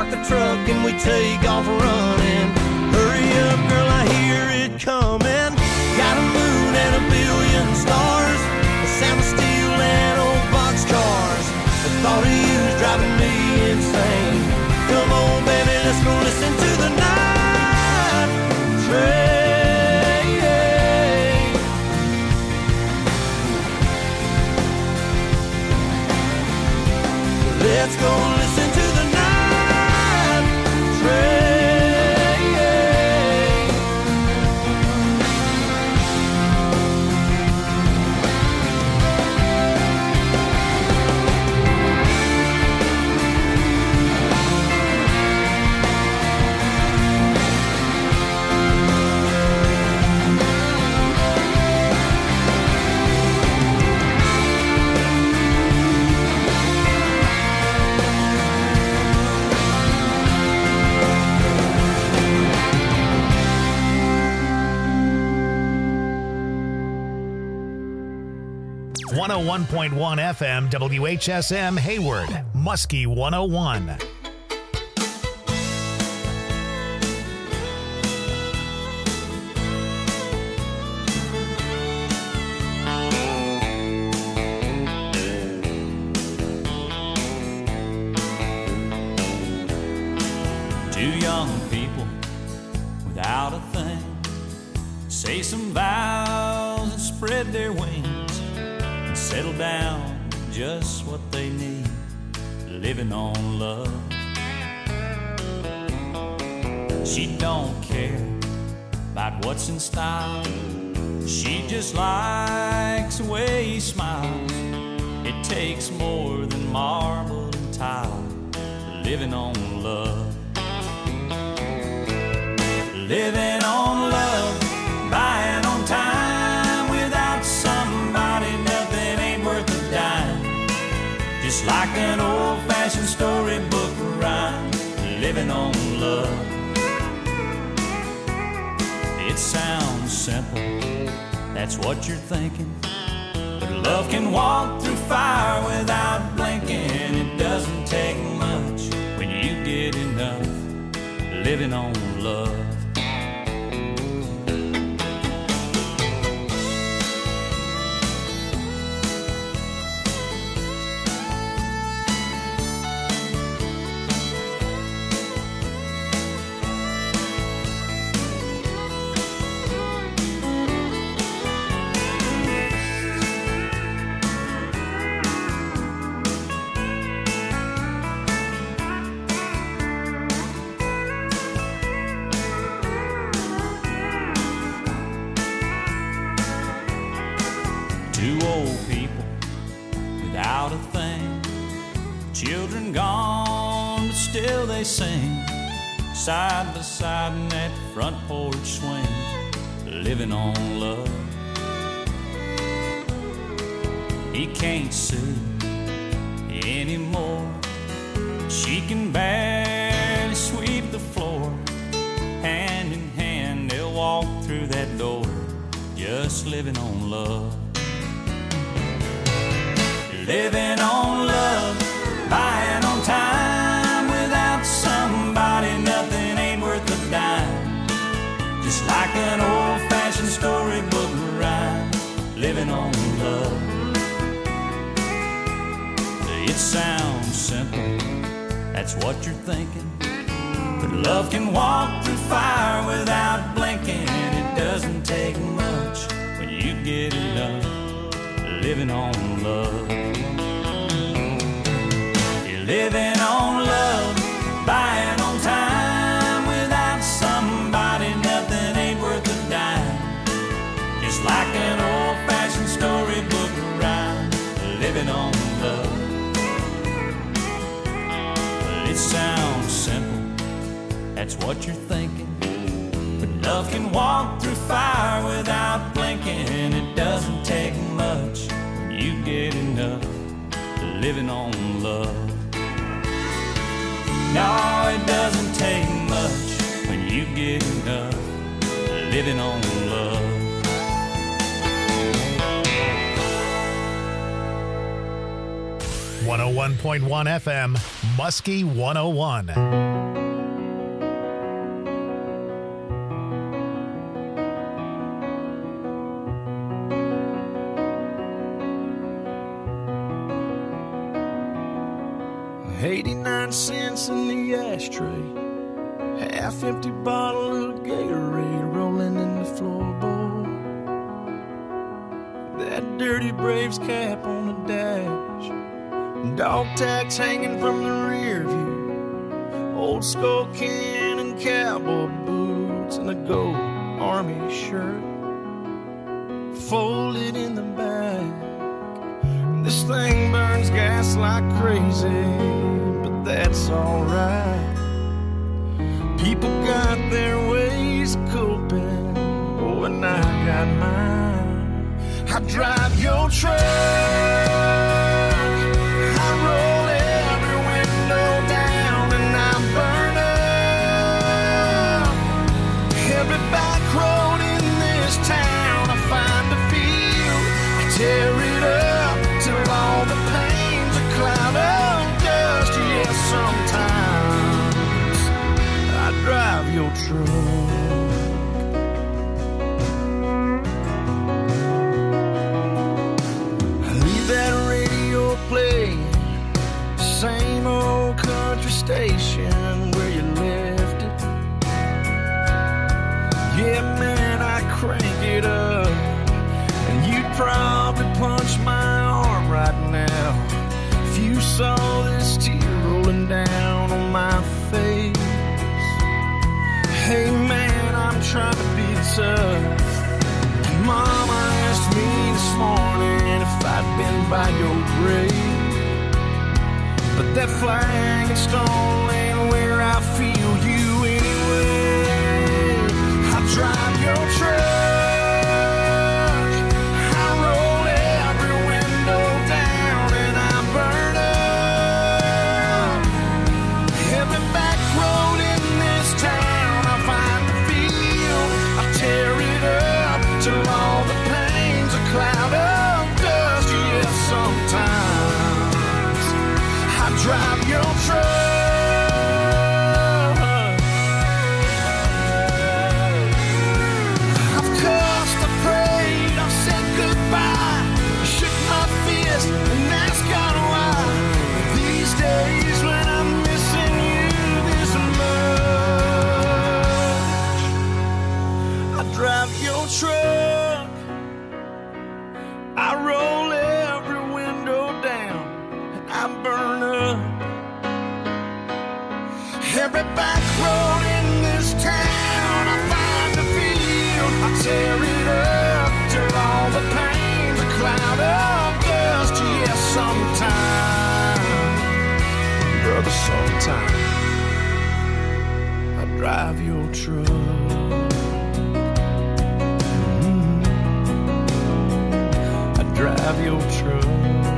park the truck and we take off running. Hurry up, girl, I hear it coming. Got a moon and a billion stars, the sound of steel and old boxcars. The thought of you's driving me insane. Come on, baby, let's go listen to the night train. Let's go listen to the night train. .1 FM WHSM Hayward, Muskie 101. Two young people without a thing say some vows and spread their wings. Settle down, just what they need, living on love. She don't care about what's in style. She just likes the way he smiles. It takes more than marble and tile, living on love. Living on love, buying on time. Without somebody, nothing ain't worth a dime. Just like an old-fashioned storybook rhyme, living on love. It sounds simple, that's what you're thinking. But love can walk through fire without blinking. It doesn't take much when you get enough, living on love. Two old people without a thing, children gone, but still they sing, side by side in that front porch swing, living on love. He can't sue anymore. She can barely sweep the floor. Hand in hand they'll walk through that door, just living on love. Living on love, buying on time. Without somebody, nothing ain't worth a dime. Just like an old-fashioned storybook rhyme, living on love. It sounds simple, that's what you're thinking. But love can walk through fire without blinking. It doesn't take much when you get enough, living on love. You're living on love, buying on time. Without somebody, nothing ain't worth a dime. Just like an old-fashioned storybook rhyme, living on love. Well, it sounds simple, that's what you're thinking. But love can walk through fire without blinking. It doesn't take much when you get enough, living on love. No, it doesn't take much when you get enough, living on love. 101.1 FM, Muskie 101. $0.89 in the ashtray, half-empty bottle of Gatorade rolling in the floorboard. That dirty Braves cap on the dash, dog tags hanging from the rear view, old skull can and cowboy boots, and a gold army shirt folded in the back. This thing burns gas like crazy, but that's alright. People got their ways of coping, oh, and I got mine. I drive your truck, I roll every window down, and I burn up every back road in this town. I find a field, I tear it up till all the pain's a cloud of dust. Yes, sometimes I drive your truck. I leave that radio playing, same old country station where you left it. Yeah, man, I crank it up, and you'd probably punch my arm right now if you saw this tear rolling down on my face. Hey man, I'm trying to be tough. Mama asked me this morning if I'd been by your grave, but that flag and stone ain't where I feel you anyway. I drive your truck, drive your truck. I've cussed, I prayed, I've said goodbye, shook my fist and asked God why. These days when I'm missing you this much, I drive your truck, I roll every window down, and I burn up every back road in this town. I find a field, I tear it up till all the pain's a cloud of dust. Yes, sometime, brother, sometime I drive your truck. I drive your truck.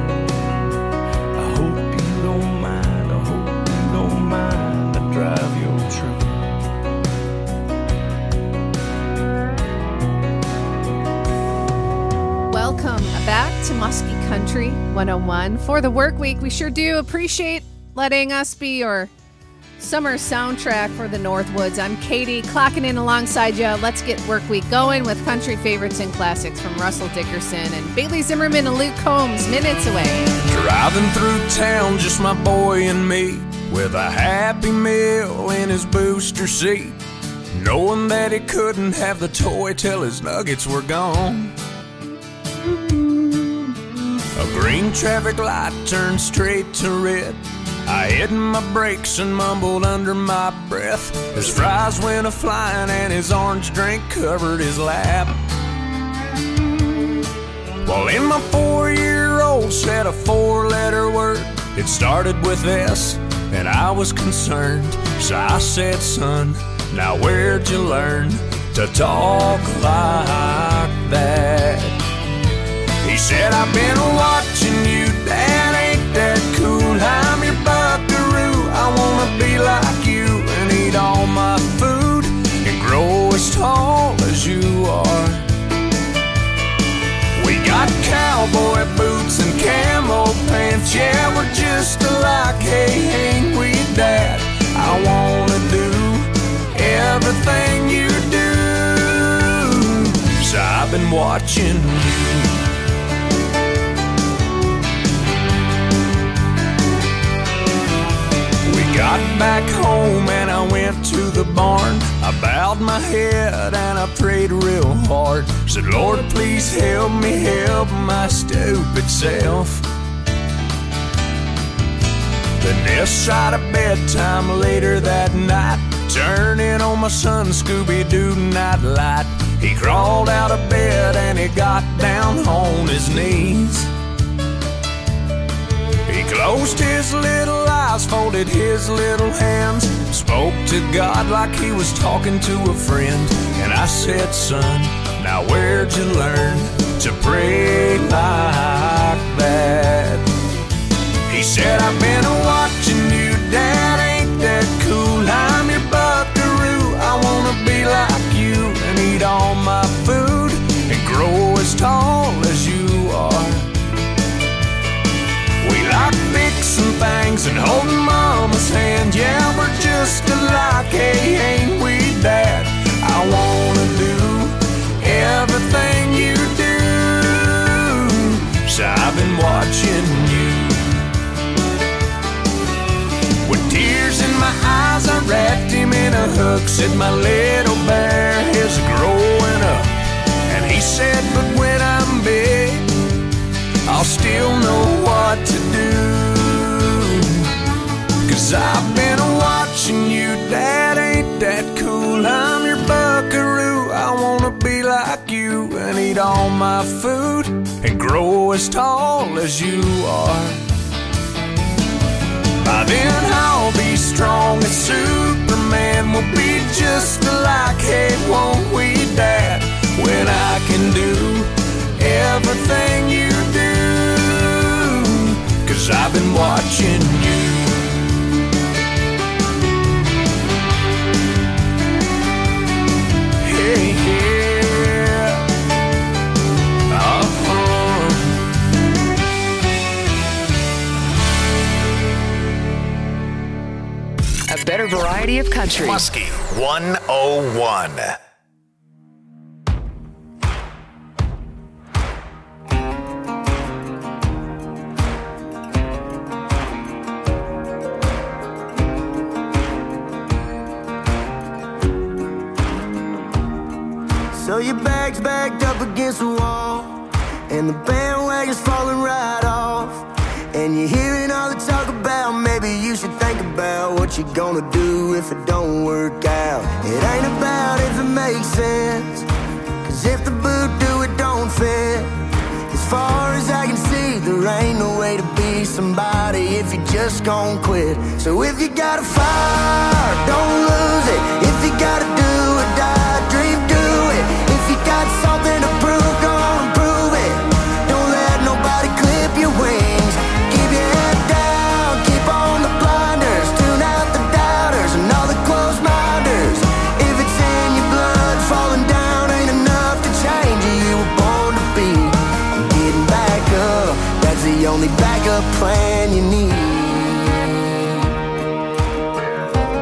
I hope you don't mind, I hope you don't mind, I drive your truck. Welcome back to Muskie Country 101 for the work week. We sure do appreciate letting us be your summer soundtrack for the Northwoods. I'm Katie, clocking in alongside you. Let's get work week going with country favorites and classics from Russell Dickerson and Bailey Zimmerman and Luke Combs, minutes away. Driving through town, just my boy and me, with a Happy Meal in his booster seat, knowing that he couldn't have the toy till his nuggets were gone. A green traffic light turned straight to red. I hit my brakes and mumbled under my breath. His fries went a-flying and his orange drink covered his lap. Well, in my 4-year-old said a 4-letter word. It started with S, and I was concerned. So I said, son, now where'd you learn to talk like that? He said, I've been watching you, Dad, ain't that cool? I'm your buckaroo, I wanna be like you and eat all my food and grow as tall as you are. We got cowboy boots and camo fence. Yeah, we're just alike, hey, ain't we, Dad? I wanna do everything you do, so I've been watching you. Got back home and I went to the barn. I bowed my head and I prayed real hard. Said, Lord, please help me help my stupid self. Then this side of bedtime later that night, turning on my son Scooby-Doo nightlight. He crawled out of bed and he got down on his knees. He closed his little eyes, folded his little hands, spoke to God like he was talking to a friend. And I said, son, now where'd you learn to pray like that? He said, I've been watching you, Dad, ain't that cool? I'm your buckaroo, I wanna be like you and eat all my food and grow as tall as you are. We like fixing things and holding Mama's hand. Yeah, we're just alike, hey, ain't we, Dad? I wanna do everything you do, so I've been watching you. With tears in my eyes, I wrapped him in a hook. Said my little bear is growing up. And he said, but when I'm big, I'll still know what to do. 'Cause I've been watching you, Dad, ain't that cool? I'm your buckaroo, I wanna be like you and eat all my food and grow as tall as you are. By then I'll be strong as Superman. We'll be just alike, hey, won't we, Dad? When I can do everything you do, 'cause I've been watching you. Hey, yeah. A better variety of country. Muskie 101. So your bag's backed up against the wall, and the bandwagon's falling right off, and you're hearing all the talk about maybe you should think about what you're gonna do if it don't work out. It ain't about if it makes sense, 'cause if the boot do it don't fit. As far as I can see, there ain't no way to be somebody if you just gon' quit. So if you got a fire, don't lose it. If you gotta do or die, dream, do it. If you got something to prove, go on and prove it. Don't let nobody clip your wings. Keep your head down, keep on the blinders. Tune out the doubters and all the closed minders. If it's in your blood, falling down ain't enough to change you. You were born to be. Getting back up, that's the only backup plan you need.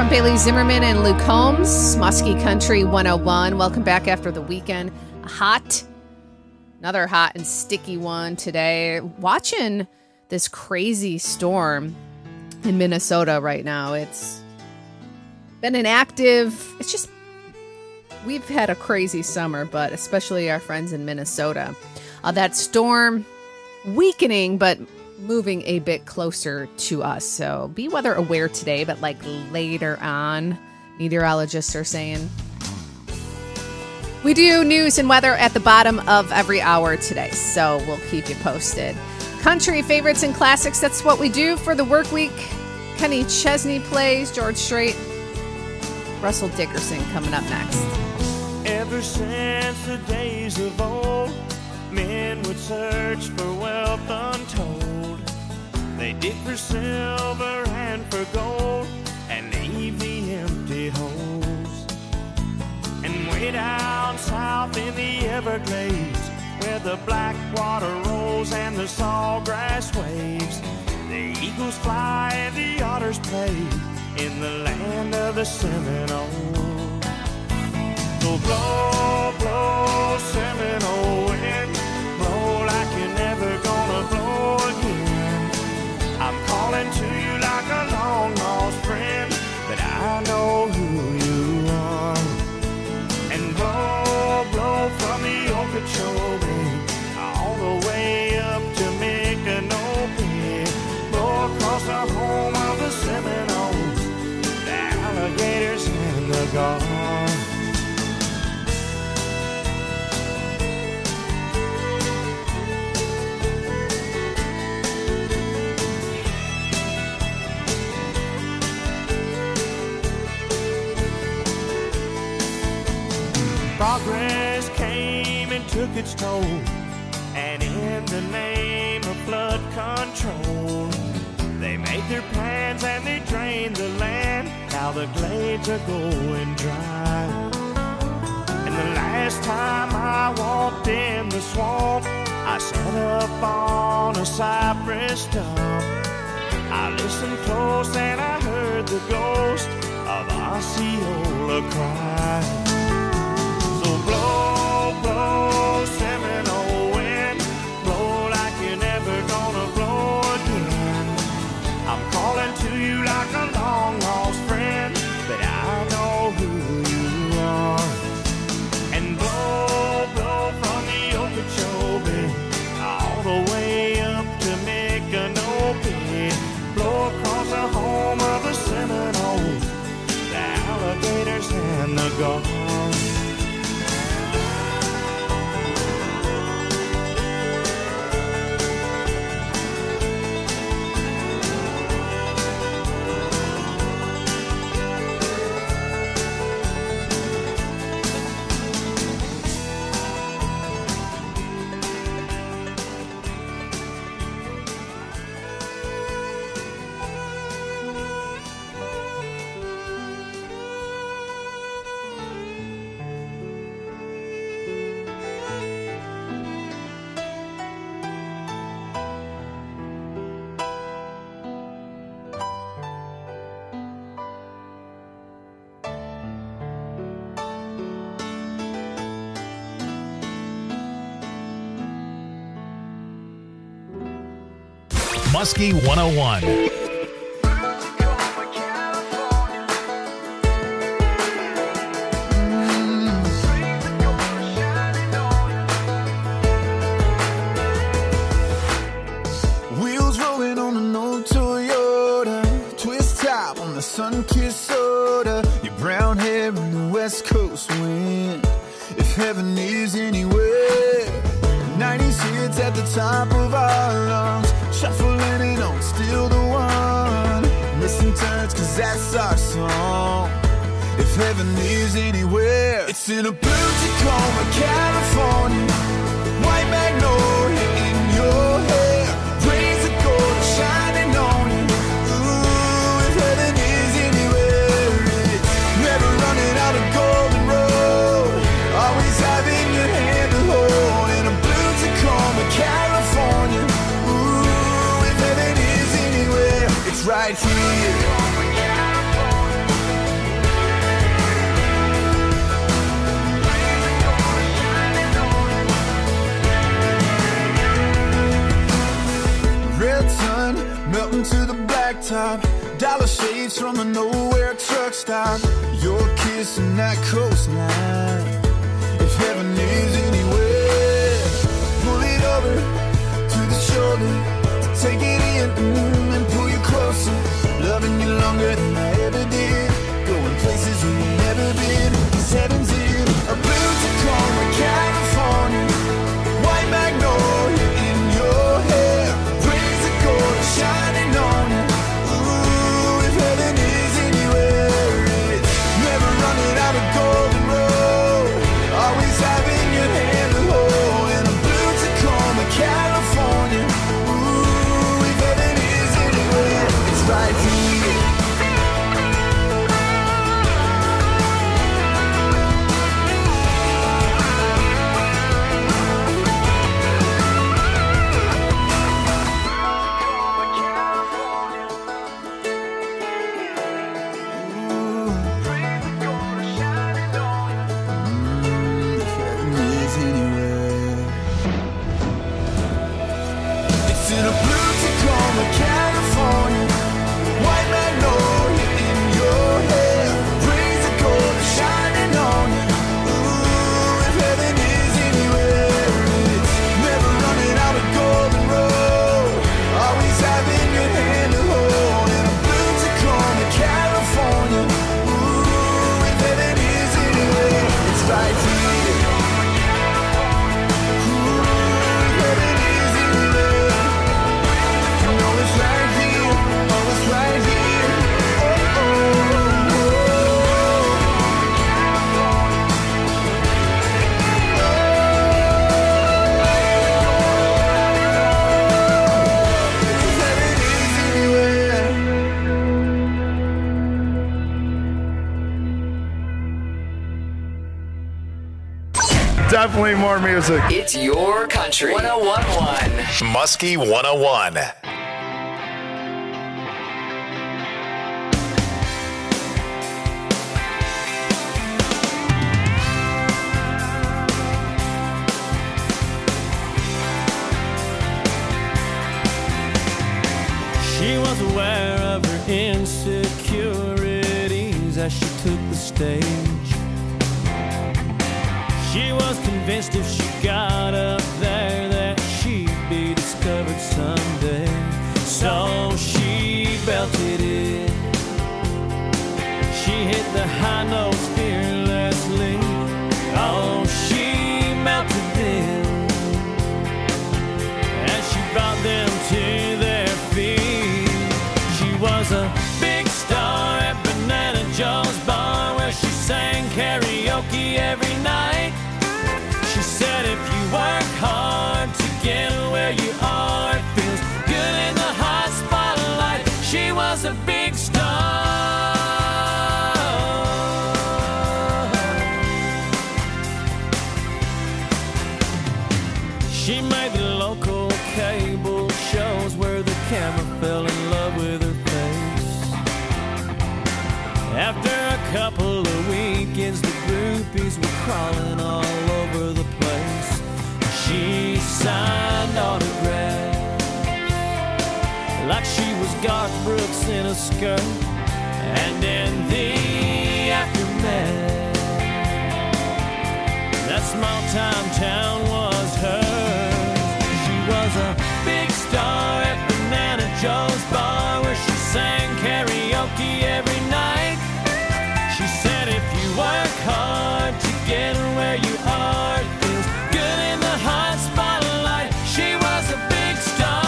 Bailey Zimmerman and Luke Holmes, Muskie Country 101. Welcome back after the weekend. Another hot and sticky one today. Watching this crazy storm in Minnesota right now. It's been we've had a crazy summer, but especially our friends in Minnesota. That storm weakening, but moving a bit closer to us. So be weather aware today, but like later on, meteorologists are saying. We do news and weather at the bottom of every hour today, so we'll keep you posted. Country favorites and classics, that's what we do for the work week. Kenny Chesney plays, George Strait, Russell Dickerson coming up next. Ever since the days of old, men would search for wealth untold. They dig for silver and for gold and leave the empty holes. And way down south in the Everglades, where the black water rolls and the sawgrass waves, the eagles fly and the otters play in the land of the Seminole. So blow, blow, Seminole wind, blow like you're never gonna blow again. I'm calling to you like a long lost friend, but I know who you are. And blow, blow from the Okeechobee all the way up to Micanopy. Blow across the home of the Seminoles, the alligators and the gulls. Progress came and took its toll, and in the name of flood control, they made their plans and they drained the land. Now the glades are going dry. And the last time I walked in the swamp, I sat up on a cypress stump. I listened close and I heard the ghost of Osceola cry. Blow, blow, Seminole wind, blow like you're never gonna blow again. I'm calling to you like a long lost friend, but I know who you are. And blow, blow from the Okeechobee all the way up to Micanopy. Blow across the home of the Seminoles, the alligators and the gulls. Muskie 101. Wheels rolling on an old Toyota, twist top on the sun-kissed soda, your brown hair in the West Coast wind. If heaven is anywhere, 90s hits at the top of our lungs, shuffling and don't steal the one. Missing turns, cause that's our song. If heaven is anywhere, it's in a blue Tacoma, California. White magnolia in your hair, rays of gold shining on you. Ooh, if heaven is anywhere, it's never running out of golden road, always having your hand to hold. In a blue Tacoma, California. Ooh, if heaven is anywhere, it's right here. cruising to the blacktop, dollar shades from a nowhere truck stop. Your kiss and that coastline. If heaven is anywhere, pull it over to the shoulder, take it in and pull you closer. Loving you longer than I ever did, going places we've never been. 'Cause heaven's in a blue Tacoma, California, white magnolia in your hair, rays of gold shining on you. Ooh, if heaven is anywhere, it's never running out of golden road, always having your hand to hold. In a blue Tacoma, California. Ooh, if heaven is anywhere, it's right here. Definitely more music. It's your country. 101.1. Muskie 101. She was aware of her insecurities as she took the stage. She was convinced if she got up there that she'd be discovered someday. So she belted it. She hit the high notes fearlessly. Oh, she melted them as she brought them to their feet. She was a big star at Banana Joe's bar where she sang karaoke every night. She said if you work hard to get where you are, it feels good in the hot spotlight. She was a big star. She made the local cable shows where the camera fell in love with her face. After a couple of weekends, the groupies were crawling all over the place. She signed autographs like she was Garth Brooks in a skirt. And in the aftermath, that small time town was hers. She was a big star at Banana Joe's bar where she sang karaoke every night. She said if you work hard to get where you are, it feels good in the hot spotlight. She was a big star.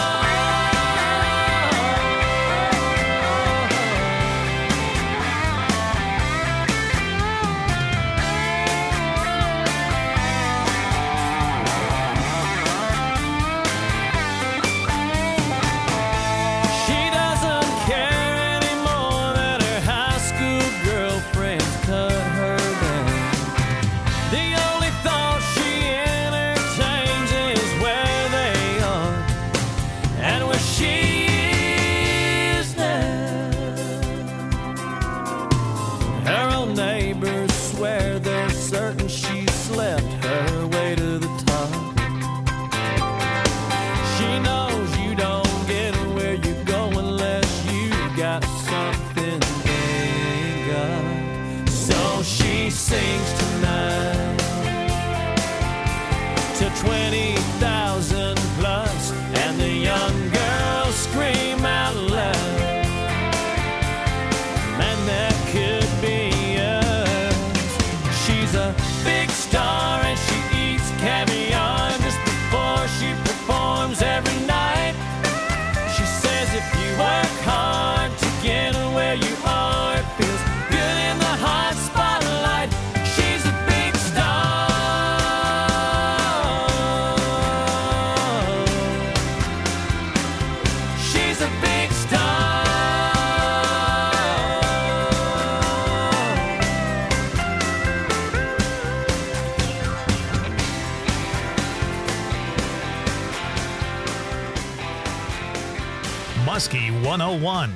Muskie 101.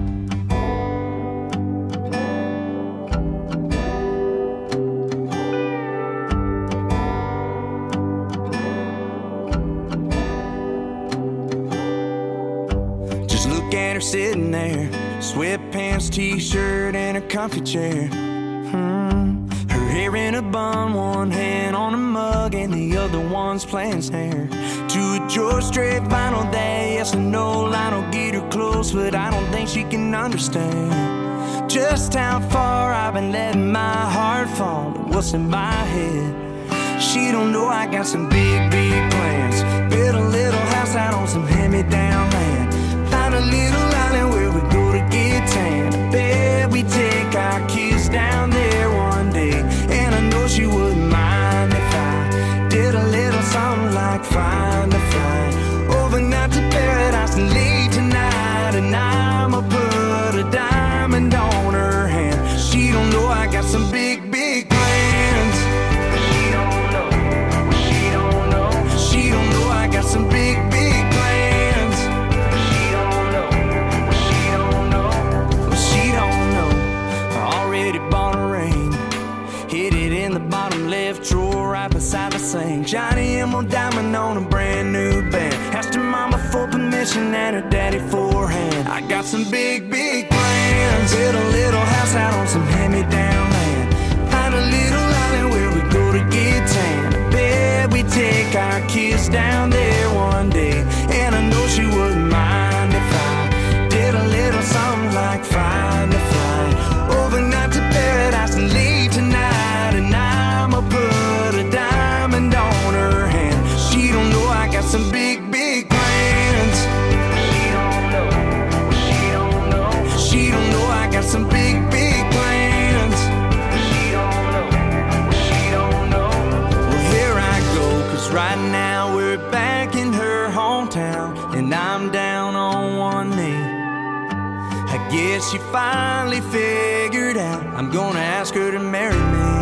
Just look at her sitting there, sweatpants, t-shirt, and her comfy chair. Her hair in a bun, one hand on a mug, and the other one's playing snare. To a George Strait vinyl day, yes or no, Lionel get her close, but I don't think she can understand just how far I've been letting my heart fall and what's in my head. She don't know I got some big, big plans. Build a little house out on some hand-me-down land. Find a little island where we go to get tan. I bet we take our kids down there one day, and I know she wouldn't mind if I did a little something like find a flight overnight to paradise and leave tonight. And I'ma put a diamond on her hand. She don't know I got some big, big plans. She don't know. She don't know. She don't know I got some big, big plans. She don't know. She don't know. She don't know. I already bought a ring. Hid it in the bottom left drawer right beside the sink. Johnny Emerald diamond on a brand new band. Asked her mama for permission and her daddy for a hand. I got some big, big plans. Build a little house out on some hand-me-down land. Find a little island where we go to get tan. I bet we take our kids down there one day, and I know she wouldn't mind if I did a little something like find a flight overnight to paradise and leave tonight. And I'ma put a diamond on her hand. She don't know I got some big, big plans. She don't know. She don't know. She don't know I got some big, big plans. She don't know. She don't know. Well, here I go, 'cause right now we're back in her hometown, and I'm down on one knee. I guess she finally figured out I'm gonna ask her to marry me.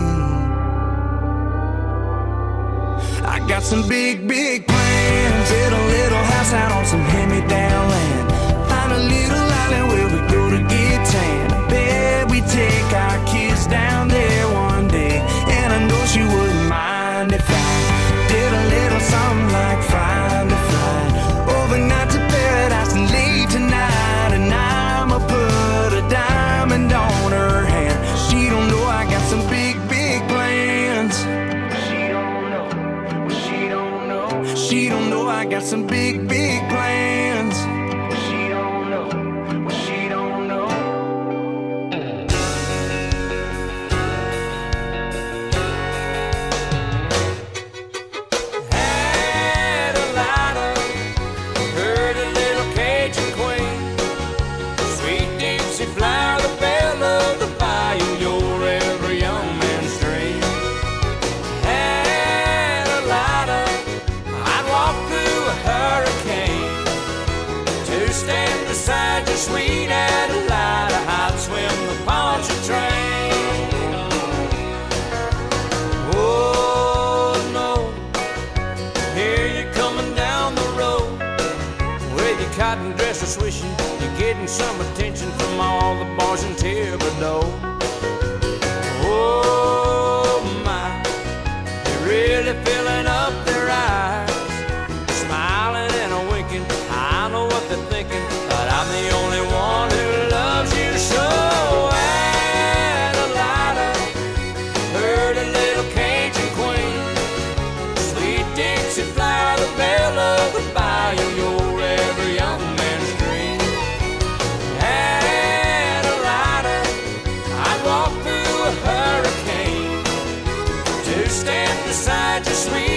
I got some big, big plans. Build a little house out on some hand-me-down land. Find a little island where we go to get tan. I bet we take our kids down there one day, and I know she wouldn't mind if I did a little something like find a flight overnight to paradise and leave tonight. And I'ma put a diamond on her hand. She don't know I got some big, big plans. She don't know. She don't know. She don't know I got some big, big plans. She don't know. She don't know. Had a lighter, heard a little Cajun queen. Sweet Dixie flower, the belle of the bayou, you're every young man's dream. Had a lighter, I'd walk through a hurricane to stand beside your sweet Adelida. I'd swim the Pontchartrain. Oh no, here you're coming down the road with your cotton dresser swishing. You're getting some attention from all the bars in Thibodeau. Oh my, you're really filling up their eyes, smiling and a winking. I know what they're thinking, but I'm the only one who loves you so. Adelida, heard a little Cajun queen. Sweet Dixie flower, the belle of the bayou, you're every young man's dream. Adelida, I'd walk through a hurricane to stand beside your sweet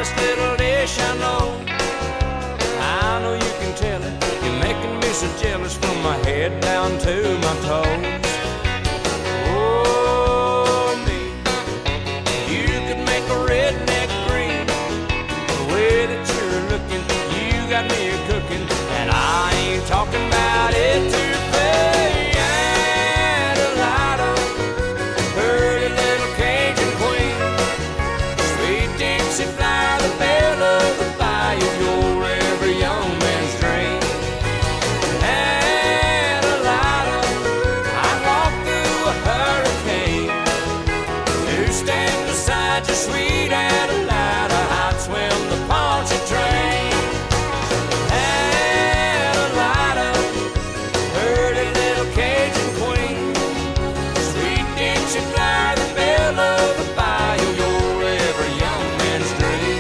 finest little dish I know. I know you can tell it. You're making me so jealous from my head down to my toes. Oh, me, you could make a redneck green. The way that you're looking, you got me cooking, and I ain't talking about it too fast. Adelida, pretty little Cajun queen, sweet Dixie flower, the belle of the bayou, you're every young man's dream. Adelida, I'd walk through a hurricane to stand beside you, sweet Adelida. I'd swim the Pontchartrain. Adelida, pretty little Cajun queen, sweet Dixie flower, the belle of the bayou, you're every young man's dream.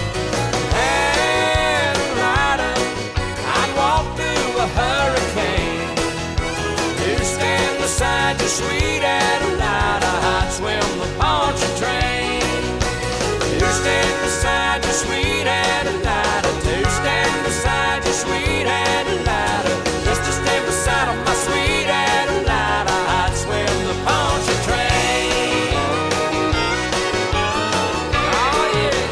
Adelida, I'd walk through a hurricane to stand beside you, sweet Adelida. I'd swim the Pontchartrain to stand beside you, sweet Adelida. To stand beside you, sweet Adelida. Just to stand beside of my sweet Adelida. I'd swim the Pontchartrain. Oh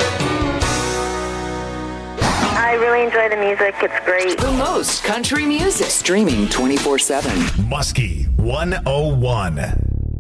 yeah. I really enjoy the music. It's great. The most country music. Streaming 24/7. Muskie 101.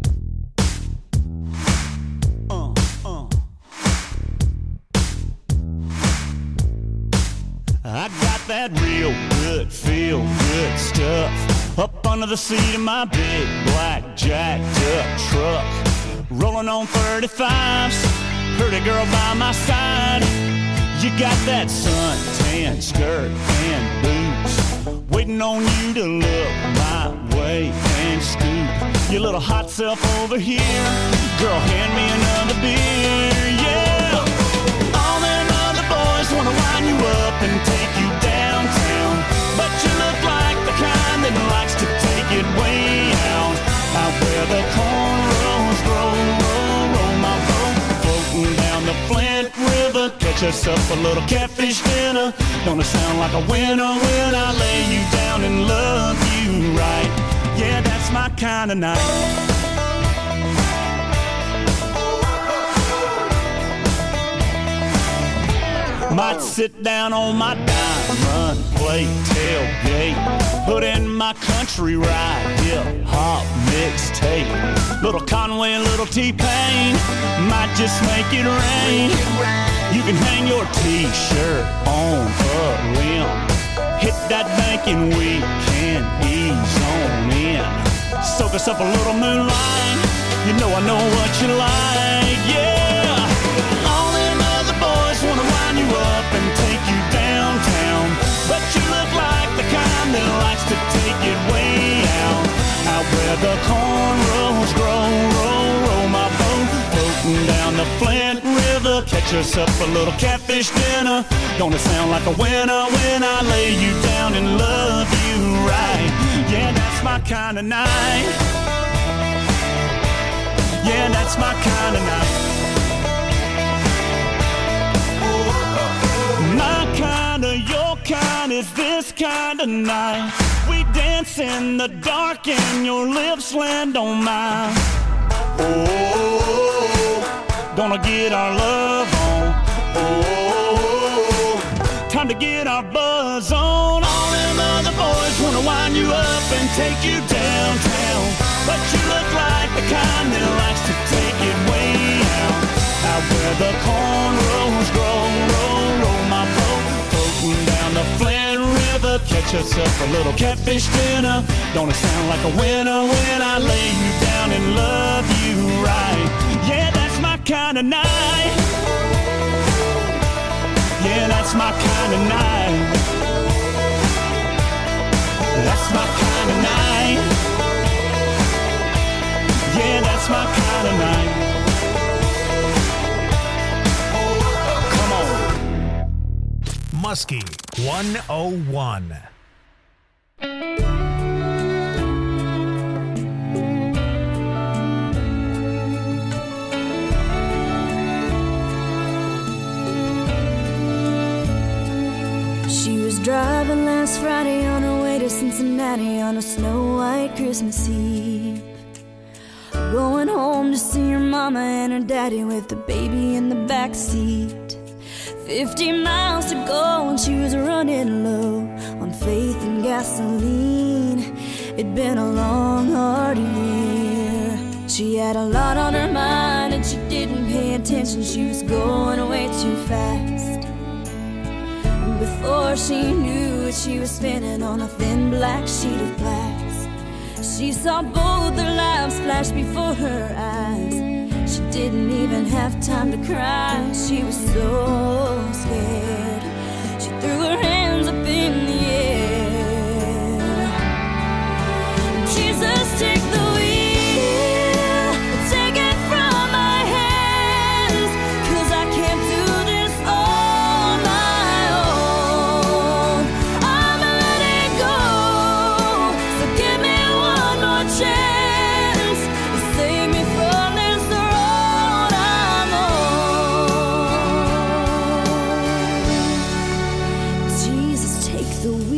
I got that real good, feel good stuff up under the seat of my big black jacked up truck. Rolling on 35s, pretty girl by my side. You got that suntan skirt and boots, waiting on you to look my way and scoop your little hot self over here. Girl, hand me another beer, yeah. All them other boys wanna wind you up and take you downtown, but you look like the kind that likes to take it way out. Out where the cornrows grow, roll my boat, floating down the Flint River. Catch us up a little catfish dinner. Gonna sound like a winner when I lay you down and love you right. Yeah, that's my kind of night. Might sit down on my diamond plate tailgate, put in my country ride, hip-hop mixtape. Little Conway, little T-Pain, might just make it rain. You can hang your T-shirt on a limb. Hit that bank and we can ease on in. Soak us up a little moonlight, you know I know what you like, yeah. All them other boys wanna wind you up and take you downtown, but you look like the kind that likes to take it way out. Out where the cornrows grow, roll my boat, floating down the Flint River. Catch us up a little catfish dinner. Gonna sound like a winner when I lay you down and love you right. Yeah, that's my kind of night. Yeah, that's my kind of night. My kind of, your kind is this kind of night. We dance in the dark and your lips land on mine. Oh, gonna get our love on. Oh, time to get our buzz on. All them other boys wanna wind you up and take you downtown, but you look like the kind that likes to take it way out. Out where the cornrows grow, roll my boat, floating down the Flint River. Catch us up a little catfish dinner. Gonna sound like a winner when I lay you down and love you right. Yeah, that's my kind of night. Yeah, that's my kind of night. That's my kind of night. Yeah, that's my kind of night. Come on. Muskie 101. driving last Friday on her way to Cincinnati on a snow-white Christmas Eve. Going home to see her mama and her daddy with the baby in the back seat. 50 miles to go and she was running low on faith and gasoline. It'd been a long, hard year. She had a lot on her mind and she didn't pay attention. She was going way too fast. And before she knew it, she was spinning on a thin black sheet of glass. She saw both their lives flash before her eyes. She didn't even have time to cry. She was so scared. She threw her hands up in the air. Jesus, take the wheel, take it from my hands, 'cause I can't do this on my own. I'ma let it go, so give me one more chance to save me from this road I'm on. Jesus, take the wheel.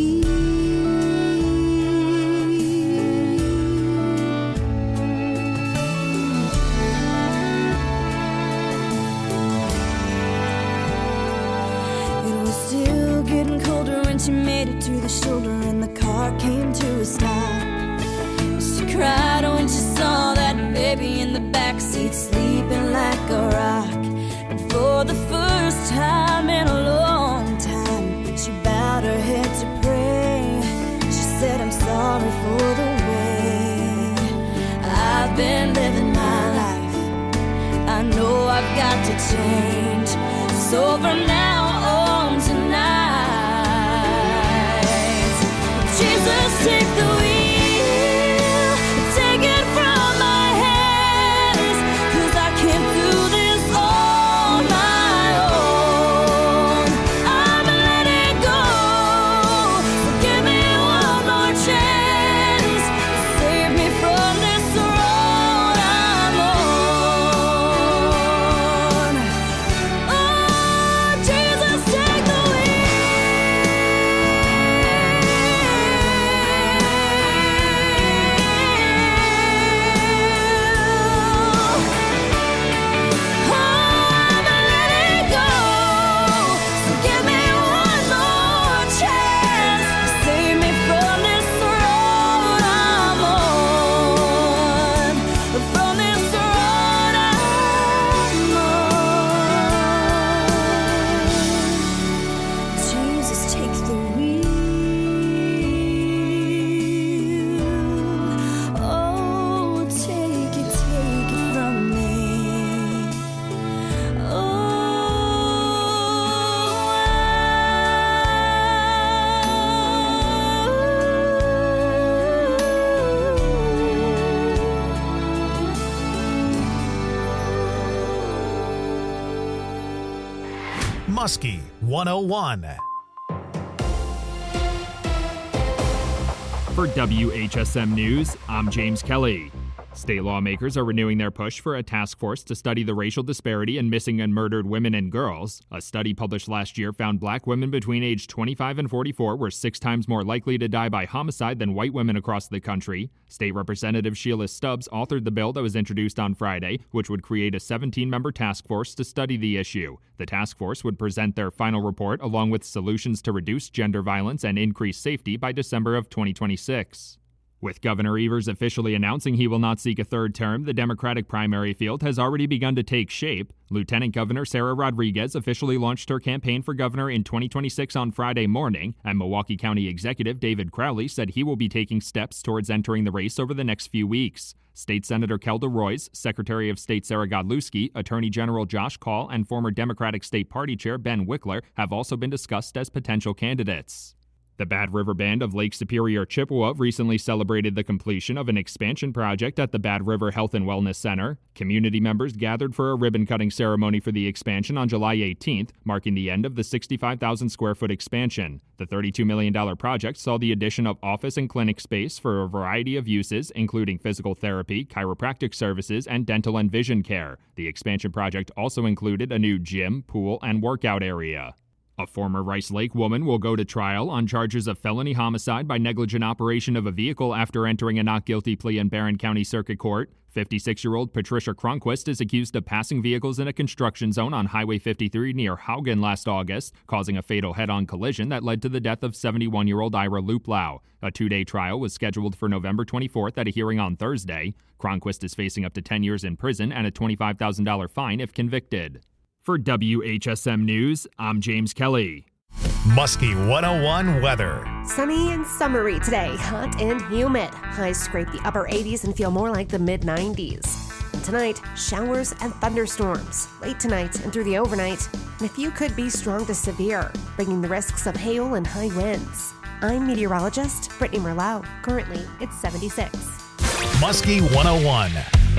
It was still getting colder when she made it to the shoulder and the car came to a stop. She cried when she saw that baby in the backseat sleeping like a rock. And for the first time in a long time, she bowed her head to pray. She said, I'm sorry for the way I've been living my life. I know I've got to change. So from now on tonight, Jesus, take the wheel, take it from my hands, 'cause I can't do this on my own. I'ma let it go, so give me one more chance to save me from this road I'm on. Oh, Jesus, take the Jesus, take the wheel. Oh, take it from me. Muskie 101. For WHSM News, I'm James Kelly. State lawmakers are renewing their push for a task force to study the racial disparity in missing and murdered women and girls. A study published last year found black women between age 25 and 44 were 6 times more likely to die by homicide than white women across the country. State Representative Sheila Stubbs authored the bill that was introduced on Friday, which would create a 17-member task force to study the issue. The task force would present their final report along with solutions to reduce gender violence and increase safety by December of 2026. With Governor Evers officially announcing he will not seek a third term, the Democratic primary field has already begun to take shape. Lieutenant Governor Sarah Rodriguez officially launched her campaign for governor in 2026 on Friday morning, and Milwaukee County Executive David Crowley said he will be taking steps towards entering the race over the next few weeks. State Senator Kelda Roys, Secretary of State Sarah Godlewski, Attorney General Josh Kaul, and former Democratic State Party Chair Ben Wickler have also been discussed as potential candidates. The Bad River Band of Lake Superior, Chippewa recently celebrated the completion of an expansion project at the Bad River Health and Wellness Center. Community members gathered for a ribbon-cutting ceremony for the expansion on July 18th, marking the end of the 65,000-square-foot expansion. The $32 million project saw the addition of office and clinic space for a variety of uses, including physical therapy, chiropractic services, and dental and vision care. The expansion project also included a new gym, pool, and workout area. A former Rice Lake woman will go to trial on charges of felony homicide by negligent operation of a vehicle after entering a not guilty plea in Barron County Circuit Court. 56-year-old Patricia Cronquist is accused of passing vehicles in a construction zone on Highway 53 near Haugen last August, causing a fatal head-on collision that led to the death of 71-year-old Ira Luplau. A 2-day trial was scheduled for November 24th at a hearing on Thursday. Cronquist is facing up to 10 years in prison and a $25,000 fine if convicted. For WHSM News, I'm James Kelly. Muskie 101 weather. Sunny and summery today, hot and humid. Highs scrape the upper 80s and feel more like the mid-90s. And tonight, showers and thunderstorms. Late tonight and through the overnight, and a few could be strong to severe, bringing the risks of hail and high winds. I'm meteorologist Brittany Merlau. Currently, it's 76. Muskie 101.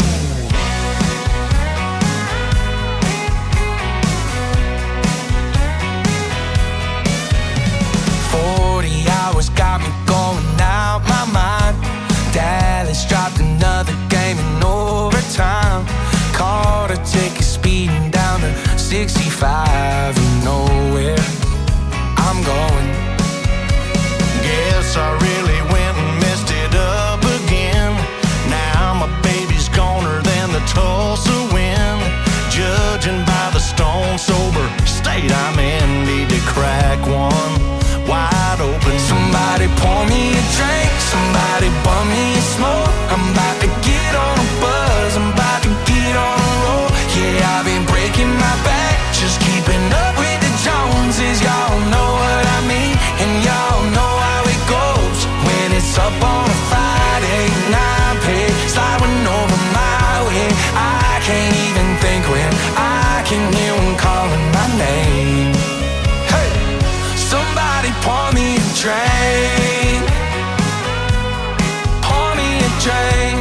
Hours got me going out my mind. Dallas dropped another game in overtime. Caught a ticket speeding down to 65 and nowhere I'm going. Guess I really went and messed it up again. Now my baby's goner than the Tulsa wind. Judging by the stone sober state I'm in, need to crack one wide open. Somebody pour me a drink, somebody bum me a smoke. I'm about to get on a buzz, I'm about to get on a roll. Yeah, I've been breaking my back, just keeping up with the Joneses. Y'all know what I mean, and y'all know how it goes. When it's up on a Friday, 9 pay, sliding over my way. I can't even think when I can hear them calling my name. Hey, somebody pour me a drink, pour me a drink.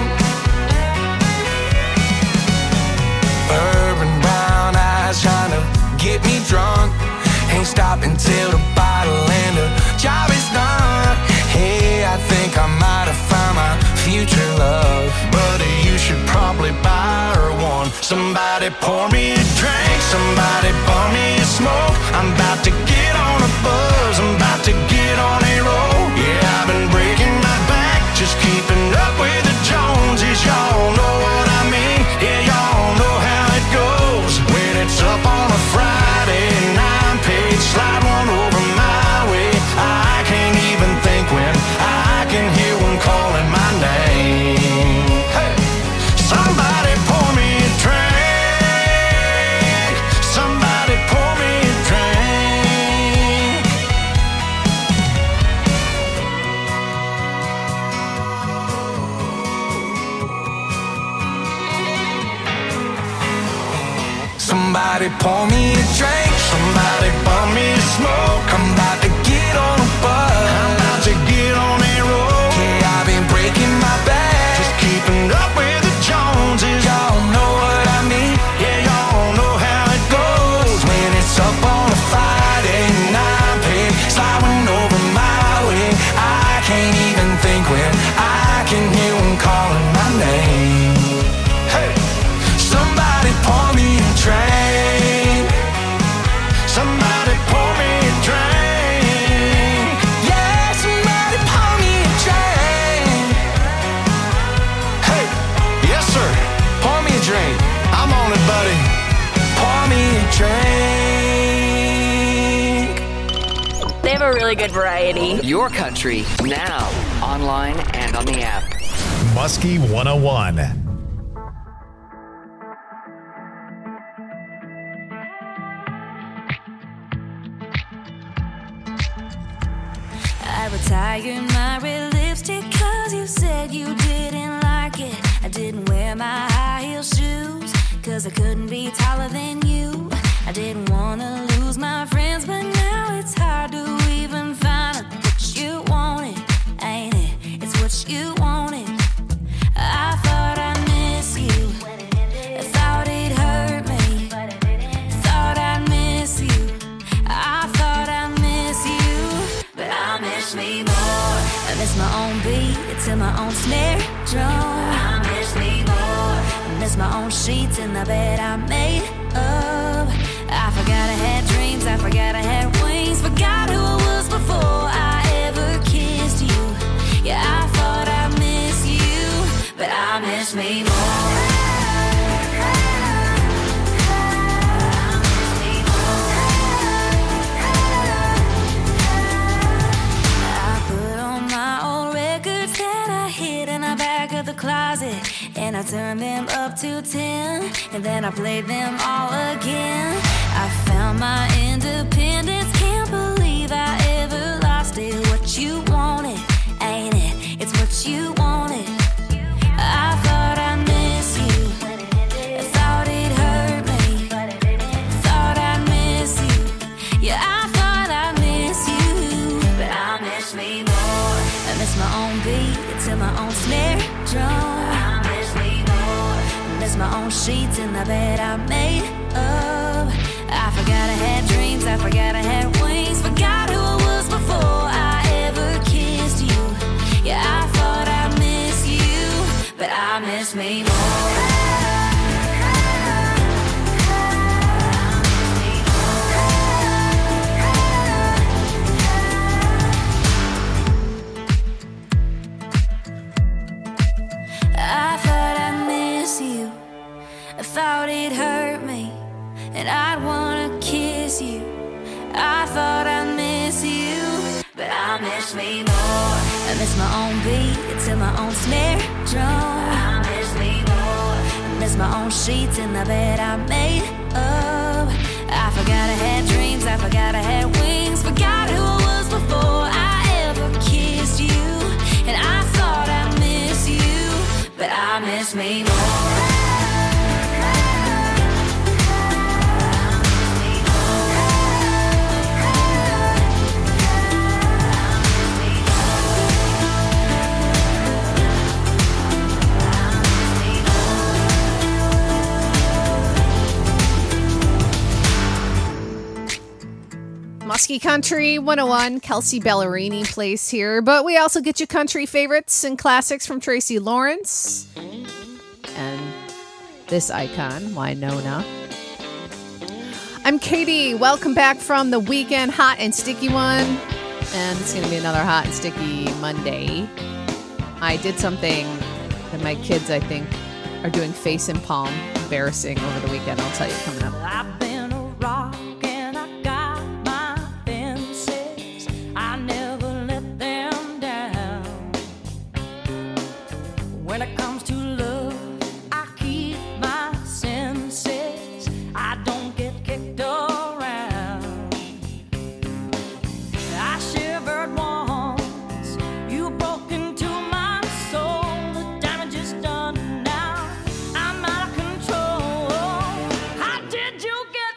Bourbon brown eyes trying to get me drunk. Ain't stopping till the bottle and the job is done. Hey, I think I might have found my future love. Buddy, you should probably buy her one. Somebody pour me a drink, somebody pour me a smoke. I'm about to get on a buzz, I'm about to get on a roll. Yeah, I've been breaking my back, just keeping up with the Joneses. Y'all know what I mean, yeah, y'all know how it goes. When it's up on a Friday, 9-page, slide one over my way. I can't even think when I can hear one calling my name. Hey, somebody pour me a drink, somebody pour me a drink. Somebody pour me a drink, somebody pour me a smoke. I'm about to get on a buzz, I'm about to get on a roll. Yeah, I've been breaking my back, just keeping up with the Joneses. Y'all know what I mean, yeah, y'all know how it goes. when it's up on a Friday, 9-pay, sliding over my way. I can't even think when I can hear them calling my name. Hey, somebody pour me a drink, somebody pour me a drink. Yeah, somebody pour me a drink. Hey, yes sir, pour me a drink. I'm on it, buddy. Pour me a drink. They have a really good variety. Your country, now, online and on the app. Muskie 101. I retired my red lipstick cause you said you didn't like it. I didn't wear my high heel shoes cause I couldn't be taller than you. I didn't wanna lose my friends, but now it's hard to even find what you wanted, ain't it? It's what you wanted. I thought I'd miss you, I thought it hurt me, thought I'd miss you, I thought I'd miss you, but I miss me more. I miss my own beat to my own snare drum. I miss me more. I miss my own sheets in the bed I made up. I forgot I had dreams, I forgot I had wings. I turned them up to 10, and then I played them all again. I found my independence, can't believe I ever lost it. What you wanted, ain't it? It's what you wanted. I thought I miss you, I thought it hurt me, thought I miss you. Yeah, I thought I miss you, but I miss me more. I miss my own beat to my own snare drum. I miss me more. I miss my own sheets in the bed I made up. I forgot I had dreams, I forgot I had wings, forgot who I was before I ever kissed you. Yeah, I thought I miss you, but I miss me more. I thought I miss you, I thought it hurt me, and I'd wanna kiss you. I thought I miss you, but I miss me more. I miss my own beat to my own snare drum. I miss me more. I miss my own sheets in the bed I made up. I forgot I had dreams, I forgot I had wings, forgot who I was before I ever kissed you. And I thought I miss you, but I miss me more. Muskie Country 101, Kelsey Ballerini plays here, but we also get you country favorites and classics from Tracy Lawrence and this icon, Wynonna. I'm Katie. Welcome back from the weekend, hot and sticky one, and it's going to be another hot and sticky Monday. I did something that my kids, I think, are doing face and palm embarrassing over the weekend. I'll tell you coming up. I've been a rock. When it comes to love, I keep my senses. I don't get kicked around. I shivered once, you broke into my soul. The damage is done now, I'm out of control. How did you get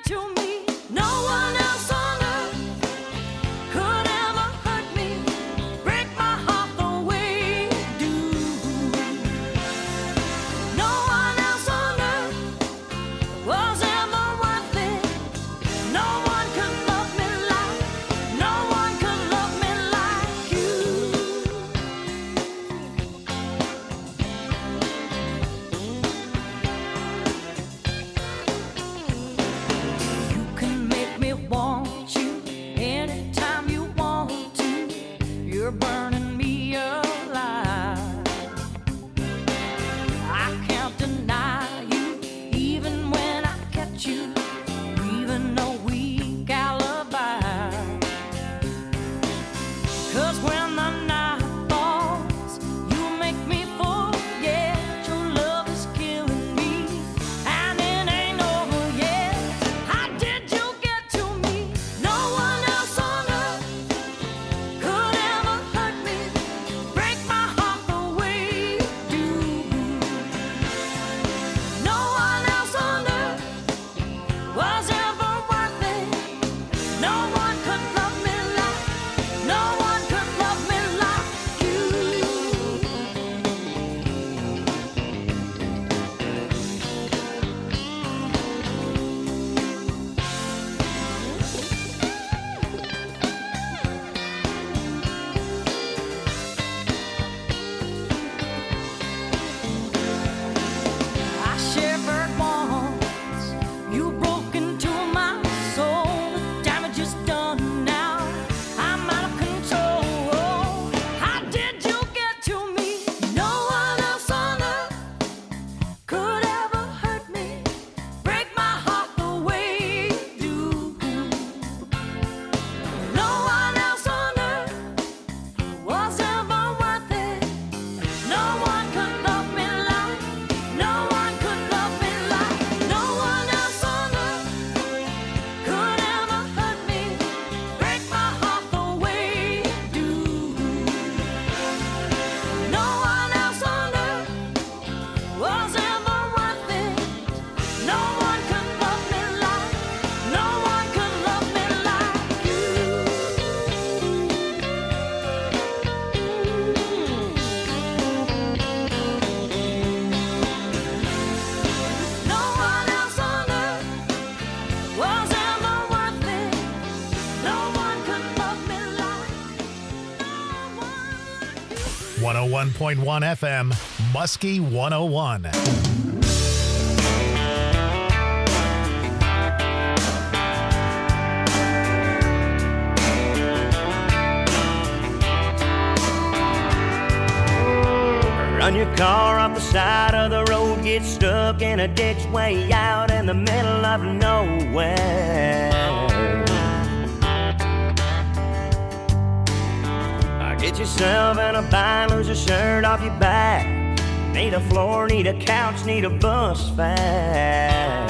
101.1 FM, Muskie 101. Run your car off the side of the road, get stuck in a ditch way out in the middle of nowhere. Get yourself in a bind, lose your shirt off your back. Need a floor, need a couch, need a bus fare.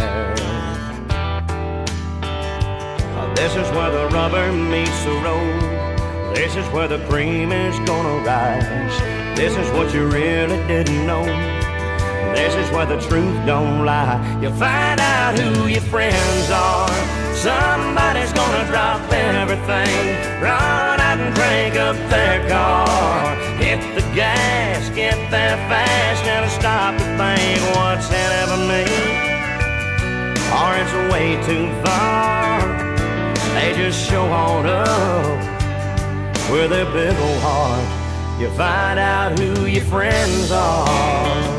This is where the rubber meets the road. This is where the cream is gonna rise. This is what you really didn't know. This is where the truth don't lie. You find out who your friends are. Somebody's gonna drop everything, run out and crank up their car. Hit the gas, get there fast, never stop to think what's ahead of me, or it's way too far. They just show on up with their big old heart. You find out who your friends are.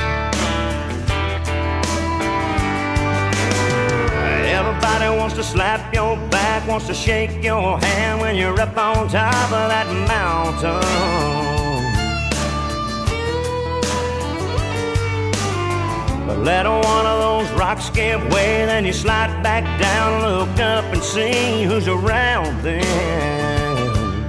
Everybody wants to slap your back, wants to shake your hand when you're up on top of that mountain. But let one of those rocks give way, then you slide back down, look up and see who's around then.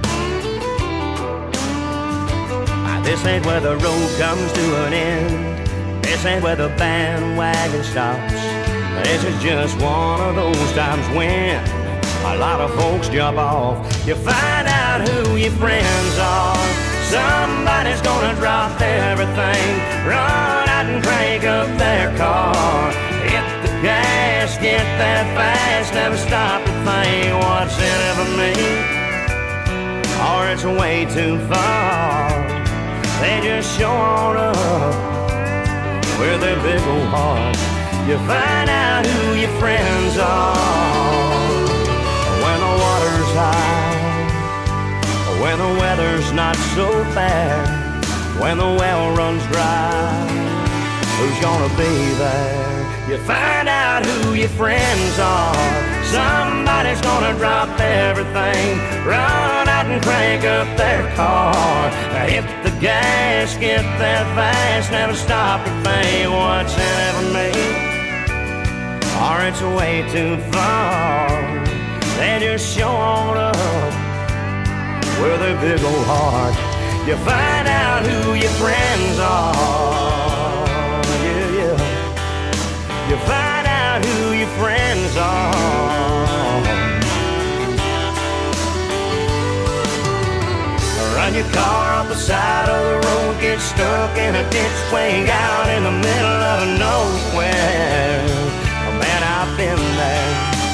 This ain't where the road comes to an end. This ain't where the bandwagon stops. This is just one of those times when a lot of folks jump off. You find out who your friends are. Somebody's gonna drop everything, run out and crank up their car. Hit the gas, get there fast, never stop to think what's in it for me, or it's way too far. They just show on up with their big old heart. You find out who your friends are when the water's high, when the weather's not so bad, when the well runs dry. Who's gonna be there? You find out who your friends are. Somebody's gonna drop everything, run out and crank up their car. Hit the gas, get there fast, never stop to think what's in it for me, or it's way too far. They just show on up with their big old heart. You find out who your friends are. Yeah, yeah. You find out who your friends are. Run your car off the side of the road, get stuck in a ditch way out in the middle of nowhere. Man, I've been there.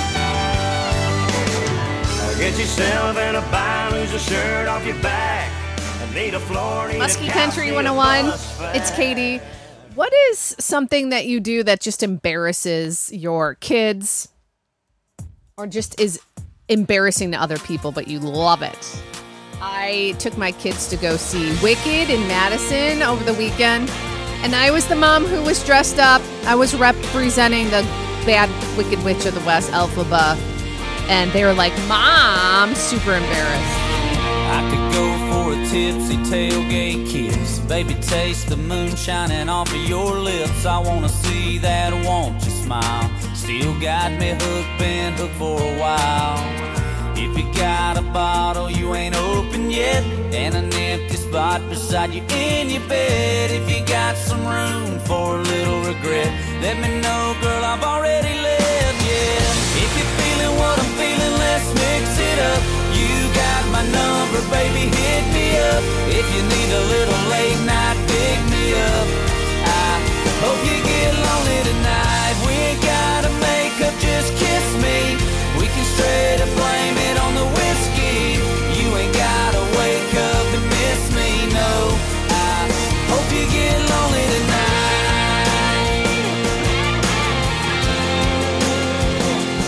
Get yourself in a bind, lose a shirt off your back. Need a floor, need Muskie a Country 101. It's Katie. What is something that you do that just embarrasses your kids, or just is embarrassing to other people, but you love it? I took my kids to go see Wicked in Madison over the weekend, and I was the mom who was dressed up. I was representing the bad Wicked Witch of the West, Elphaba, and they were like, "Mom," super embarrassed. I could go for a tipsy tailgate kiss. Baby, taste the moon shining off of your lips. I wanna see that won't you smile. Still got me hooked, been hooked for a while. If you got a bottle you ain't open yet, and an empty spot beside you in your bed, if you got some room for a little regret, let me know, girl, I've already left, yeah. If you're feeling what I'm feeling, let's mix it up. You got my number, baby, hit me up. If you need a little late night, pick me up. I hope you get lonely tonight. We ain't gotta make up, just kiss me. We can straight up blame it on the whiskey. You ain't gotta wake up and miss me, no. I hope you get lonely tonight.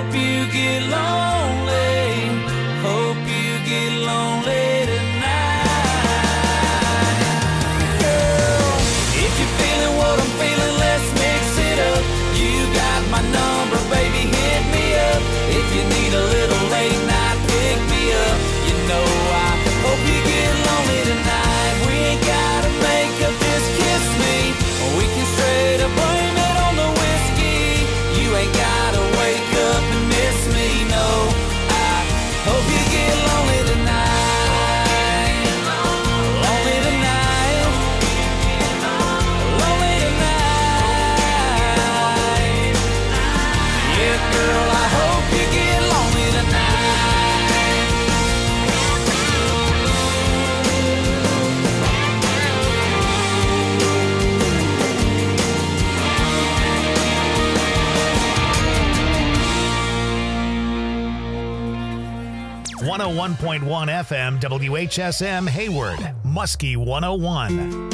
hope you get lonely. Hope you get lonely tonight. Girl, if you're feeling what I'm feeling, let's mix it up. You got my number, baby, hit me up. If you need a little late night, pick me up. You know I hope you get lonely tonight. We ain't gotta make up, just kiss me. We can straight up blame it on the whiskey. You ain't gotta wake up and miss me, no. I hope you get lonely tonight. Lonely tonight. Lonely tonight. Yeah, girl, I hope you get lonely tonight. 101.1 FM WHSM Hayward, Muskie 101.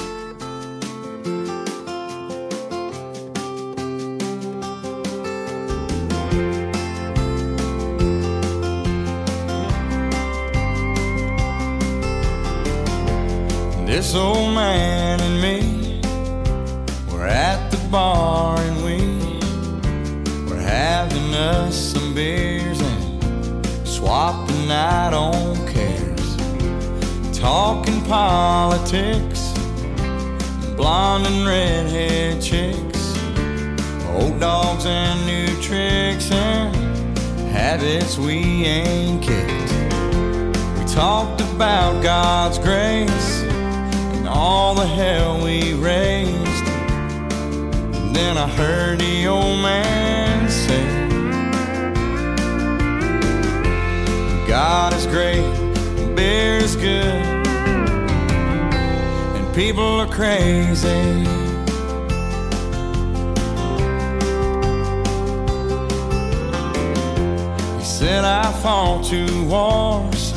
This old man and me, we're at the bar and we're having us some beers and swapping out on cares, talking politics, blonde and redhead chicks, old dogs and new tricks and habits we ain't kicked. We talked about God's grace and all the hell we raised. And then I heard the old man say, God is great, beer is good, and people are crazy. He said I fought 2 wars,